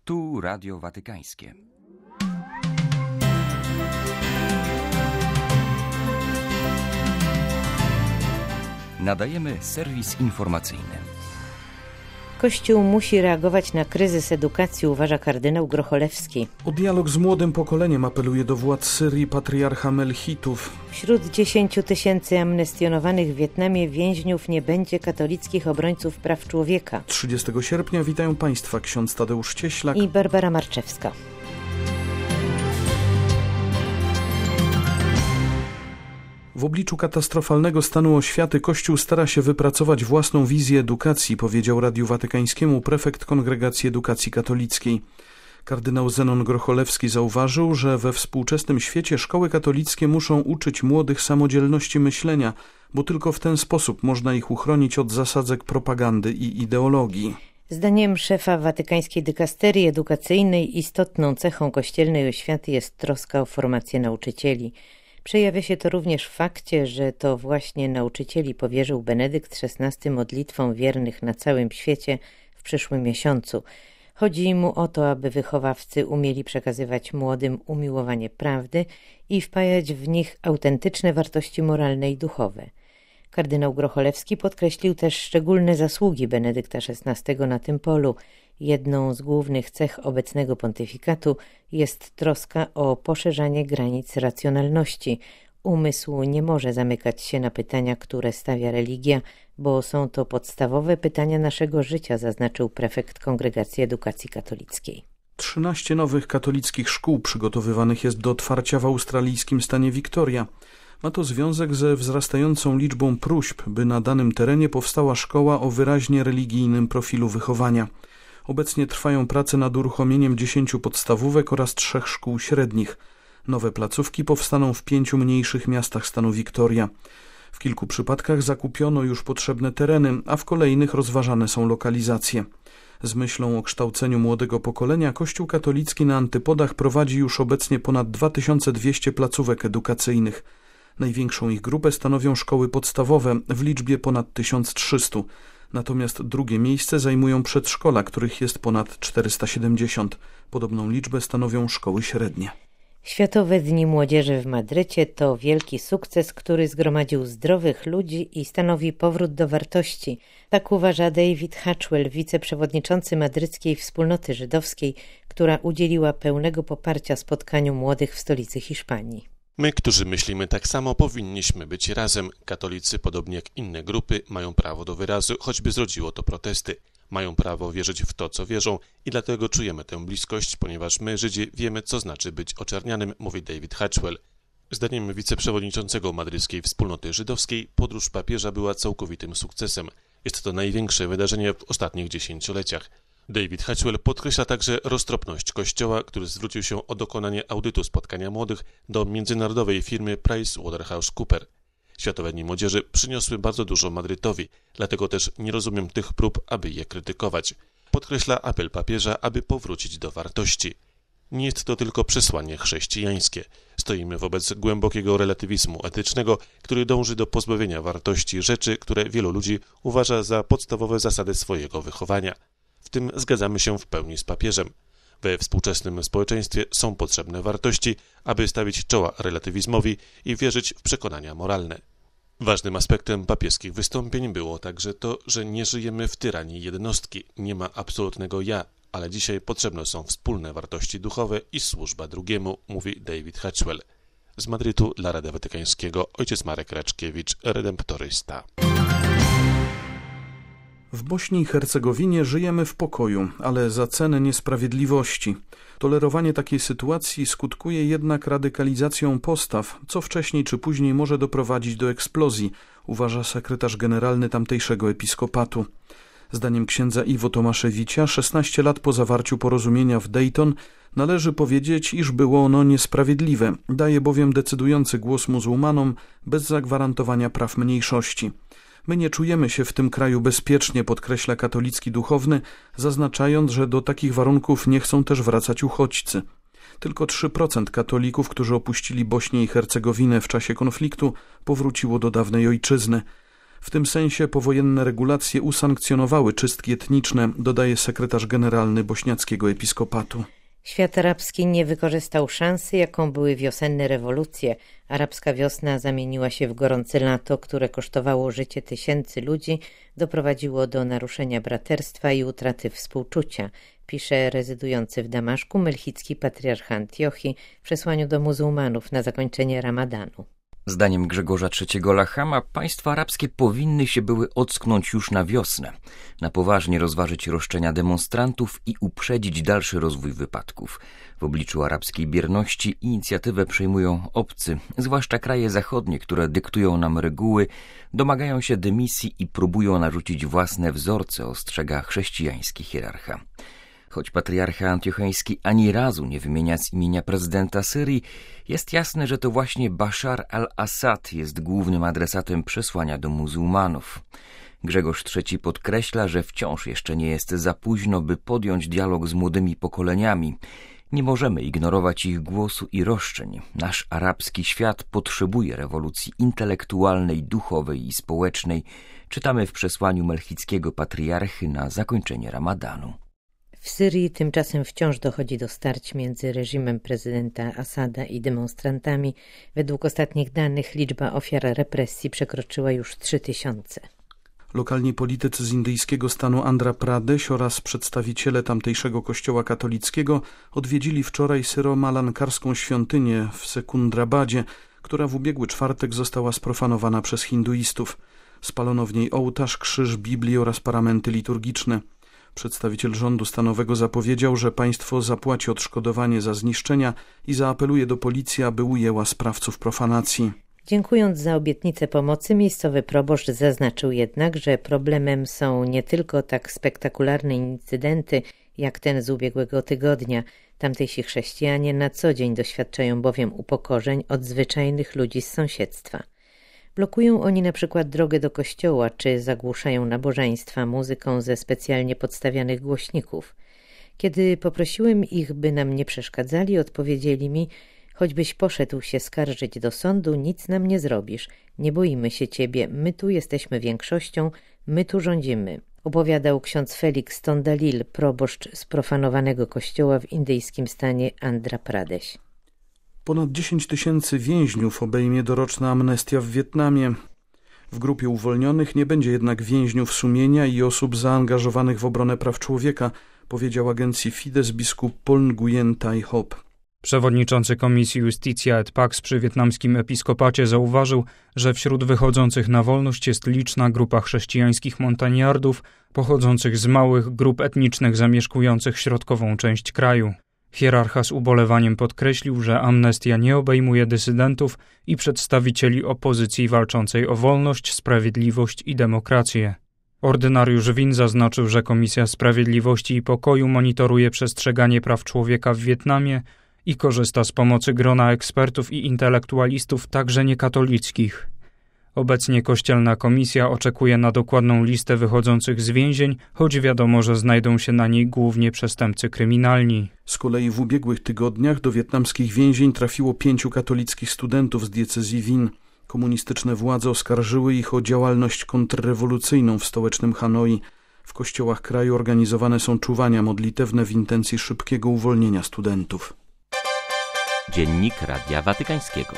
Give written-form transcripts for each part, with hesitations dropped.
Tu Radio Watykańskie. Nadajemy serwis informacyjny. Kościół musi reagować na kryzys edukacji, uważa kardynał Grocholewski. O dialog z młodym pokoleniem apeluje do władz Syrii patriarcha Melchitów. Wśród 10 000 amnestionowanych w Wietnamie więźniów nie będzie katolickich obrońców praw człowieka. 30 sierpnia witają Państwa ksiądz Tadeusz Cieślak i Barbara Marczewska. W obliczu katastrofalnego stanu oświaty Kościół stara się wypracować własną wizję edukacji, powiedział Radiu Watykańskiemu prefekt Kongregacji Edukacji Katolickiej. Kardynał Zenon Grocholewski zauważył, że we współczesnym świecie szkoły katolickie muszą uczyć młodych samodzielności myślenia, bo tylko w ten sposób można ich uchronić od zasadzek propagandy i ideologii. Zdaniem szefa watykańskiej dykasterii edukacyjnej istotną cechą kościelnej oświaty jest troska o formację nauczycieli. Przejawia się to również w fakcie, że to właśnie nauczycieli powierzył Benedykt XVI modlitwom wiernych na całym świecie w przyszłym miesiącu. Chodzi mu o to, aby wychowawcy umieli przekazywać młodym umiłowanie prawdy i wpajać w nich autentyczne wartości moralne i duchowe. Kardynał Grocholewski podkreślił też szczególne zasługi Benedykta XVI na tym polu. Jedną z głównych cech obecnego pontyfikatu jest troska o poszerzanie granic racjonalności. Umysł nie może zamykać się na pytania, które stawia religia, bo są to podstawowe pytania naszego życia, zaznaczył prefekt Kongregacji Edukacji Katolickiej. 13 nowych katolickich szkół przygotowywanych jest do otwarcia w australijskim stanie Wiktoria. Ma to związek ze wzrastającą liczbą próśb, by na danym terenie powstała szkoła o wyraźnie religijnym profilu wychowania. Obecnie trwają prace nad uruchomieniem 10 podstawówek oraz 3 szkół średnich. Nowe placówki powstaną w 5 mniejszych miastach stanu Wiktoria. W kilku przypadkach zakupiono już potrzebne tereny, a w kolejnych rozważane są lokalizacje. Z myślą o kształceniu młodego pokolenia Kościół katolicki na Antypodach prowadzi już obecnie ponad 2200 placówek edukacyjnych. Największą ich grupę stanowią szkoły podstawowe w liczbie ponad 1300. Natomiast drugie miejsce zajmują przedszkola, których jest ponad 470. Podobną liczbę stanowią szkoły średnie. Światowe Dni Młodzieży w Madrycie to wielki sukces, który zgromadził zdrowych ludzi i stanowi powrót do wartości. Tak uważa David Hatchwell, wiceprzewodniczący Madryckiej Wspólnoty Żydowskiej, która udzieliła pełnego poparcia spotkaniu młodych w stolicy Hiszpanii. My, którzy myślimy tak samo, powinniśmy być razem. Katolicy, podobnie jak inne grupy, mają prawo do wyrazu, choćby zrodziło to protesty. Mają prawo wierzyć w to, co wierzą i dlatego czujemy tę bliskość, ponieważ my, Żydzi, wiemy, co znaczy być oczernianym, mówi David Hatchwell. Zdaniem wiceprzewodniczącego Madryckiej Wspólnoty Żydowskiej podróż papieża była całkowitym sukcesem. Jest to największe wydarzenie w ostatnich dziesięcioleciach. David Hatchwell podkreśla także roztropność Kościoła, który zwrócił się o dokonanie audytu spotkania młodych do międzynarodowej firmy PricewaterhouseCoopers. Światowe Dni Młodzieży przyniosły bardzo dużo Madrytowi, dlatego też nie rozumiem tych prób, aby je krytykować. Podkreśla apel papieża, aby powrócić do wartości. Nie jest to tylko przesłanie chrześcijańskie. Stoimy wobec głębokiego relatywizmu etycznego, który dąży do pozbawienia wartości rzeczy, które wielu ludzi uważa za podstawowe zasady swojego wychowania. W tym zgadzamy się w pełni z papieżem. We współczesnym społeczeństwie są potrzebne wartości, aby stawić czoła relatywizmowi i wierzyć w przekonania moralne. Ważnym aspektem papieskich wystąpień było także to, że nie żyjemy w tyranii jednostki, nie ma absolutnego ja, ale dzisiaj potrzebne są wspólne wartości duchowe i służba drugiemu, mówi David Hatchwell. Z Madrytu dla Radia Watykańskiego ojciec Marek Raczkiewicz, redemptorysta. W Bośni i Hercegowinie żyjemy w pokoju, ale za cenę niesprawiedliwości. Tolerowanie takiej sytuacji skutkuje jednak radykalizacją postaw, co wcześniej czy później może doprowadzić do eksplozji, uważa sekretarz generalny tamtejszego episkopatu. Zdaniem księdza Iwo Tomaszewicza, 16 lat po zawarciu porozumienia w Dayton, należy powiedzieć, iż było ono niesprawiedliwe, daje bowiem decydujący głos muzułmanom bez zagwarantowania praw mniejszości. My nie czujemy się w tym kraju bezpiecznie, podkreśla katolicki duchowny, zaznaczając, że do takich warunków nie chcą też wracać uchodźcy. Tylko 3% katolików, którzy opuścili Bośnię i Hercegowinę w czasie konfliktu, powróciło do dawnej ojczyzny. W tym sensie powojenne regulacje usankcjonowały czystki etniczne, dodaje sekretarz generalny bośniackiego episkopatu. Świat arabski nie wykorzystał szansy, jaką były wiosenne rewolucje. Arabska wiosna zamieniła się w gorące lato, które kosztowało życie tysięcy ludzi, doprowadziło do naruszenia braterstwa i utraty współczucia, pisze rezydujący w Damaszku melchicki patriarcha Antiochii w przesłaniu do muzułmanów na zakończenie Ramadanu. Zdaniem Grzegorza III Lachama państwa arabskie powinny się były ocknąć już na wiosnę, na poważnie rozważyć roszczenia demonstrantów i uprzedzić dalszy rozwój wypadków. W obliczu arabskiej bierności inicjatywę przejmują obcy, zwłaszcza kraje zachodnie, które dyktują nam reguły, domagają się dymisji i próbują narzucić własne wzorce, ostrzega chrześcijański hierarcha. Choć patriarcha antiocheński ani razu nie wymienia z imienia prezydenta Syrii, jest jasne, że to właśnie Bashar al-Assad jest głównym adresatem przesłania do muzułmanów. Grzegorz III podkreśla, że wciąż jeszcze nie jest za późno, by podjąć dialog z młodymi pokoleniami. Nie możemy ignorować ich głosu i roszczeń. Nasz arabski świat potrzebuje rewolucji intelektualnej, duchowej i społecznej, czytamy w przesłaniu melchickiego patriarchy na zakończenie Ramadanu. W Syrii tymczasem wciąż dochodzi do starć między reżimem prezydenta Asada i demonstrantami. Według ostatnich danych liczba ofiar represji przekroczyła już 3000. Lokalni politycy z indyjskiego stanu Andhra Pradesh oraz przedstawiciele tamtejszego kościoła katolickiego odwiedzili wczoraj syro-malankarską świątynię w Sekundrabadzie, która w ubiegły czwartek została sprofanowana przez hinduistów. Spalono w niej ołtarz, krzyż, Biblię oraz paramenty liturgiczne. Przedstawiciel rządu stanowego zapowiedział, że państwo zapłaci odszkodowanie za zniszczenia i zaapeluje do policji, aby ujęła sprawców profanacji. Dziękując za obietnicę pomocy, miejscowy proboszcz zaznaczył jednak, że problemem są nie tylko tak spektakularne incydenty, jak ten z ubiegłego tygodnia. Tamtejsi chrześcijanie na co dzień doświadczają bowiem upokorzeń od zwyczajnych ludzi z sąsiedztwa. Blokują oni na przykład drogę do kościoła, czy zagłuszają nabożeństwa muzyką ze specjalnie podstawianych głośników. Kiedy poprosiłem ich, by nam nie przeszkadzali, odpowiedzieli mi: choćbyś poszedł się skarżyć do sądu, nic nam nie zrobisz. Nie boimy się ciebie, my tu jesteśmy większością, my tu rządzimy. Opowiadał ksiądz Felix Tondalil, proboszcz sprofanowanego kościoła w indyjskim stanie Andhra Pradesh. Ponad 10 000 więźniów obejmie doroczna amnestia w Wietnamie. W grupie uwolnionych nie będzie jednak więźniów sumienia i osób zaangażowanych w obronę praw człowieka, powiedział agencji Fides biskup Paul Nguyen Thai Hop. Przewodniczący Komisji Justitia et Pax przy wietnamskim episkopacie zauważył, że wśród wychodzących na wolność jest liczna grupa chrześcijańskich montaniardów pochodzących z małych grup etnicznych zamieszkujących środkową część kraju. Hierarcha z ubolewaniem podkreślił, że amnestia nie obejmuje dysydentów i przedstawicieli opozycji walczącej o wolność, sprawiedliwość i demokrację. Ordynariusz Win zaznaczył, że Komisja Sprawiedliwości i Pokoju monitoruje przestrzeganie praw człowieka w Wietnamie i korzysta z pomocy grona ekspertów i intelektualistów, także niekatolickich. Obecnie Kościelna Komisja oczekuje na dokładną listę wychodzących z więzień, choć wiadomo, że znajdą się na niej głównie przestępcy kryminalni. Z kolei w ubiegłych tygodniach do wietnamskich więzień trafiło 5 katolickich studentów z diecezji Vinh. Komunistyczne władze oskarżyły ich o działalność kontrrewolucyjną w stołecznym Hanoi. W kościołach kraju organizowane są czuwania modlitewne w intencji szybkiego uwolnienia studentów. Dziennik Radia Watykańskiego.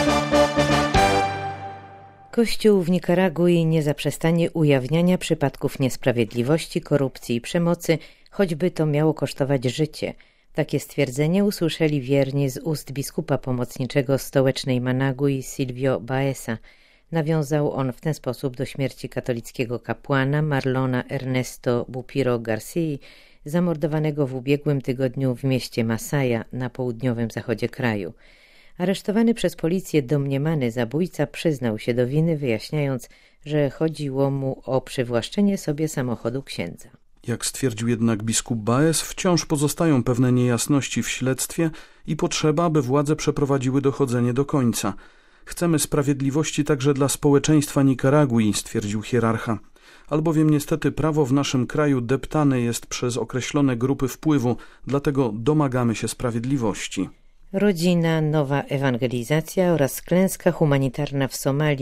Kościół w Nikaragui nie zaprzestanie ujawniania przypadków niesprawiedliwości, korupcji i przemocy, choćby to miało kosztować życie. Takie stwierdzenie usłyszeli wierni z ust biskupa pomocniczego stołecznej Managui Silvio Baeza. Nawiązał on w ten sposób do śmierci katolickiego kapłana Marlona Ernesto Bupiro García, zamordowanego w ubiegłym tygodniu w mieście Masaya na południowym zachodzie kraju. Aresztowany przez policję domniemany zabójca przyznał się do winy, wyjaśniając, że chodziło mu o przywłaszczenie sobie samochodu księdza. Jak stwierdził jednak biskup Baez, wciąż pozostają pewne niejasności w śledztwie i potrzeba, aby władze przeprowadziły dochodzenie do końca. Chcemy sprawiedliwości także dla społeczeństwa Nikaragui, stwierdził hierarcha. Albowiem niestety prawo w naszym kraju deptane jest przez określone grupy wpływu, dlatego domagamy się sprawiedliwości. Rodzina, nowa ewangelizacja oraz klęska humanitarna w Somalii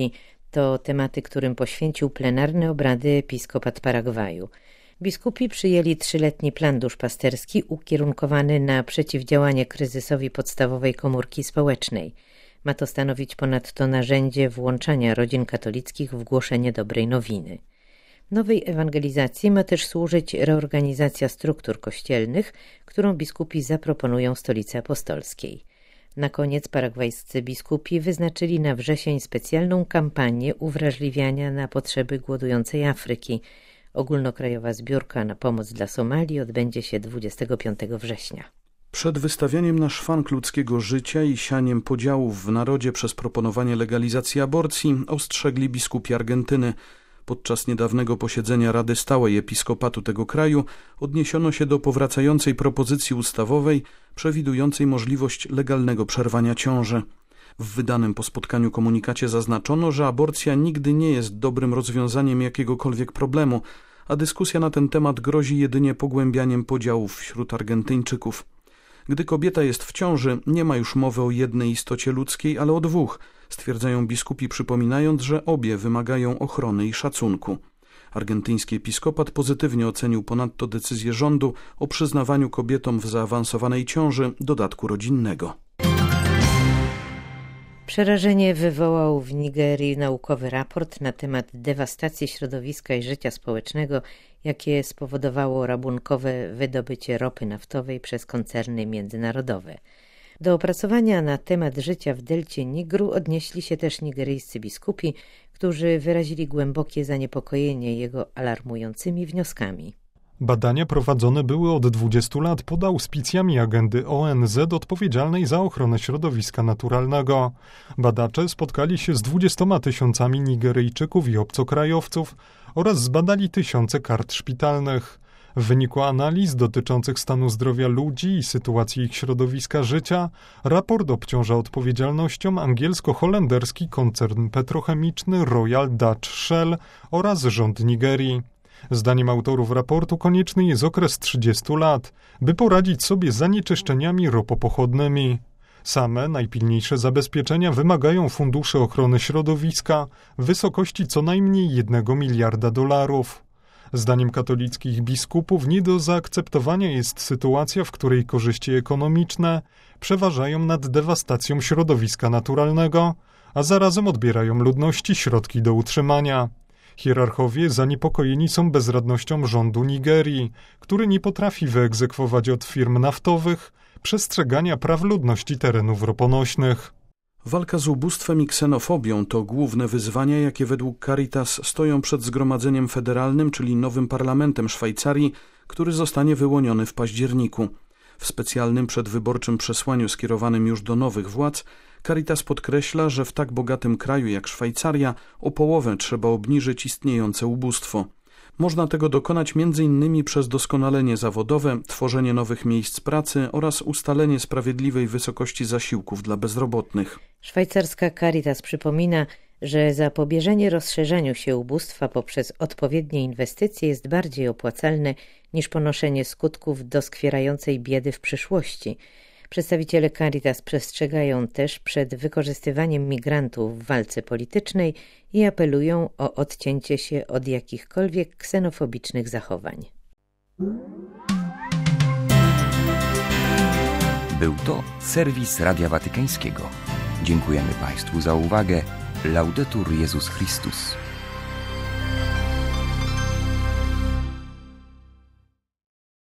To tematy, którym poświęcił plenarne obrady episkopat Paragwaju. Biskupi przyjęli 3-letni plan duszpasterski ukierunkowany na przeciwdziałanie kryzysowi podstawowej komórki społecznej. Ma to stanowić ponadto narzędzie włączania rodzin katolickich w głoszenie dobrej nowiny. Nowej ewangelizacji ma też służyć reorganizacja struktur kościelnych, którą biskupi zaproponują Stolicy Apostolskiej. Na koniec paragwajscy biskupi wyznaczyli na wrzesień specjalną kampanię uwrażliwiania na potrzeby głodującej Afryki. Ogólnokrajowa zbiórka na pomoc dla Somalii odbędzie się 25 września. Przed wystawianiem na szwank ludzkiego życia i sianiem podziałów w narodzie przez proponowanie legalizacji aborcji ostrzegli biskupi Argentyny. Podczas niedawnego posiedzenia Rady Stałej Episkopatu tego kraju odniesiono się do powracającej propozycji ustawowej przewidującej możliwość legalnego przerwania ciąży. W wydanym po spotkaniu komunikacie zaznaczono, że aborcja nigdy nie jest dobrym rozwiązaniem jakiegokolwiek problemu, a dyskusja na ten temat grozi jedynie pogłębianiem podziałów wśród Argentyńczyków. Gdy kobieta jest w ciąży, nie ma już mowy o jednej istocie ludzkiej, ale o dwóch, stwierdzają biskupi, przypominając, że obie wymagają ochrony i szacunku. Argentyński episkopat pozytywnie ocenił ponadto decyzję rządu o przyznawaniu kobietom w zaawansowanej ciąży dodatku rodzinnego. Przerażenie wywołał w Nigerii naukowy raport na temat dewastacji środowiska i życia społecznego, jakie spowodowało rabunkowe wydobycie ropy naftowej przez koncerny międzynarodowe. Do opracowania na temat życia w delcie Nigru odnieśli się też nigeryjscy biskupi, którzy wyrazili głębokie zaniepokojenie jego alarmującymi wnioskami. Badania prowadzone były od 20 lat pod auspicjami agendy ONZ odpowiedzialnej za ochronę środowiska naturalnego. Badacze spotkali się z 20 000 Nigeryjczyków i obcokrajowców oraz zbadali tysiące kart szpitalnych. W wyniku analiz dotyczących stanu zdrowia ludzi i sytuacji ich środowiska życia, raport obciąża odpowiedzialnością angielsko-holenderski koncern petrochemiczny Royal Dutch Shell oraz rząd Nigerii. Zdaniem autorów raportu konieczny jest okres 30 lat, by poradzić sobie z zanieczyszczeniami ropopochodnymi. Same najpilniejsze zabezpieczenia wymagają funduszy ochrony środowiska w wysokości co najmniej $1 miliarda. Zdaniem katolickich biskupów nie do zaakceptowania jest sytuacja, w której korzyści ekonomiczne przeważają nad dewastacją środowiska naturalnego, a zarazem odbierają ludności środki do utrzymania. Hierarchowie zaniepokojeni są bezradnością rządu Nigerii, który nie potrafi wyegzekwować od firm naftowych przestrzegania praw ludności terenów roponośnych. Walka z ubóstwem i ksenofobią to główne wyzwania, jakie według Caritas stoją przed Zgromadzeniem Federalnym, czyli nowym parlamentem Szwajcarii, który zostanie wyłoniony w październiku. W specjalnym przedwyborczym przesłaniu skierowanym już do nowych władz Caritas podkreśla, że w tak bogatym kraju jak Szwajcaria o połowę trzeba obniżyć istniejące ubóstwo. Można tego dokonać m.in. przez doskonalenie zawodowe, tworzenie nowych miejsc pracy oraz ustalenie sprawiedliwej wysokości zasiłków dla bezrobotnych. Szwajcarska Caritas przypomina, że zapobieżenie rozszerzaniu się ubóstwa poprzez odpowiednie inwestycje jest bardziej opłacalne niż ponoszenie skutków doskwierającej biedy w przyszłości. Przedstawiciele Caritas przestrzegają też przed wykorzystywaniem migrantów w walce politycznej i apelują o odcięcie się od jakichkolwiek ksenofobicznych zachowań. Był to serwis Radia Watykańskiego. Dziękujemy Państwu za uwagę. Laudetur Jezus Chrystus.